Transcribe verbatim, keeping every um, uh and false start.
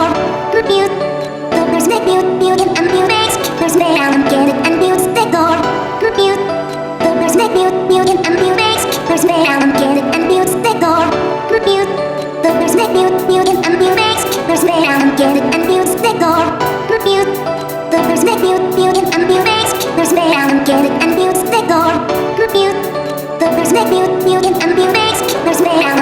går. Mute. There's no mute, mute and mute. There's no I'm getting and mute the går. Mute. There's no mute, mute and mute. There's no I'm getting and mute the går. Mute. There's no mute, mute and mute. There's no I'm getting and mute the går. Mute. There's no mute, mute and mute. There's no I'm getting and mute the går. Mute. There's no mute, mute and mute. There's no